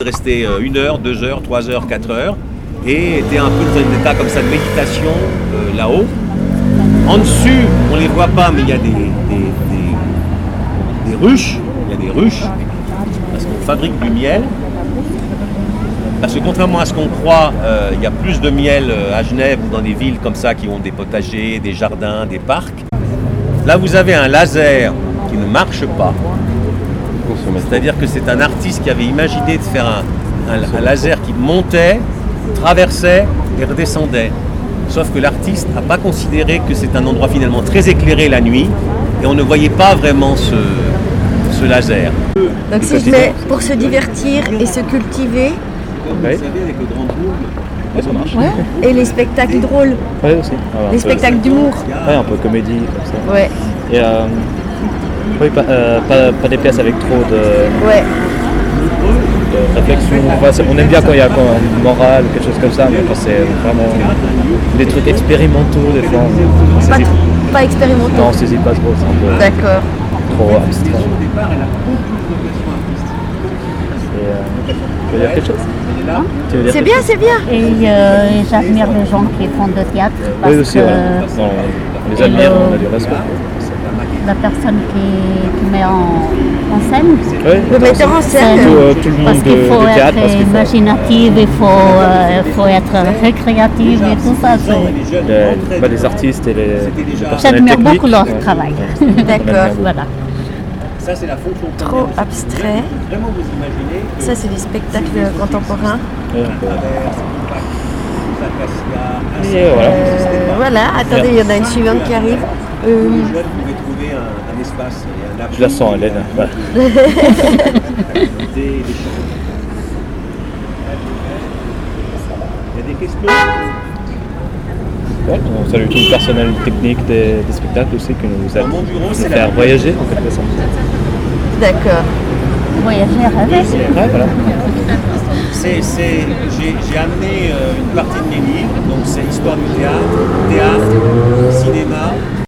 rester 1 heure, 2 heures, 3 heures, 4 heures, et étaient un peu dans un état comme ça de méditation là-haut. En dessus, on ne les voit pas, mais il y a des ruches, parce qu'on fabrique du miel. Parce que contrairement à ce qu'on croit, il y a plus de miel à Genève ou dans des villes comme ça qui ont des potagers, des jardins, des parcs. Là, vous avez un laser qui ne marche pas. C'est-à-dire que c'est un artiste qui avait imaginé de faire un laser qui montait, traversait et redescendait. Sauf que l'artiste n'a pas considéré que c'est un endroit finalement très éclairé la nuit et on ne voyait pas vraiment ce laser. Donc si je mets pour se divertir et se cultiver, Oui. Ça marche. ouais. Et les spectacles drôles, Ouais, aussi. les spectacles d'humour. Ouais, un peu comédie, comme ça. Ouais, Et oui, pas des pièces avec trop de ouais. réflexion. Enfin, on aime bien quand il y a une morale, quelque chose comme ça, mais quand c'est vraiment des trucs expérimentaux, des fois, on saisit Pas expérimentaux. non, on saisit pas trop, c'est un peu D'accord. trop abstrait. Et, tu veux dire quelque chose? Tu veux dire C'est quelque bien, chose? c'est bien. Et j'admire les gens qui font de théâtre parce Oui, aussi, que ouais. Non, on les admire, on a du respect. la personne qui met en scène, Oui, Le metteur en scène. tout le monde parce qu'il faut de théâtre, parce être qu'il faut imaginative, il faut être récréative et tout ça. les artistes et les personnels J'admire techniques. beaucoup leur Ouais. travail. D'accord. Voilà. Ça, c'est la fonction Trop première. abstrait. Vraiment vous imaginez que Ça, c'est des spectacles contemporains. Ouais, un peu. Et voilà. Voilà, attendez, il y en a une suivante qui arrive. Vous pouvez trouver un espace et un appui. Je la sens, Hélène. Voilà. Des choses. Il y a des questions? Ouais, on salue tout le personnel technique des spectacles aussi qui nous aide Dans mon bureau, à c'est faire la voyager en quelque sorte. D'accord. Voyager avec. Ouais, voilà. J'ai amené une partie de mes livres, donc c'est histoire du théâtre, cinéma,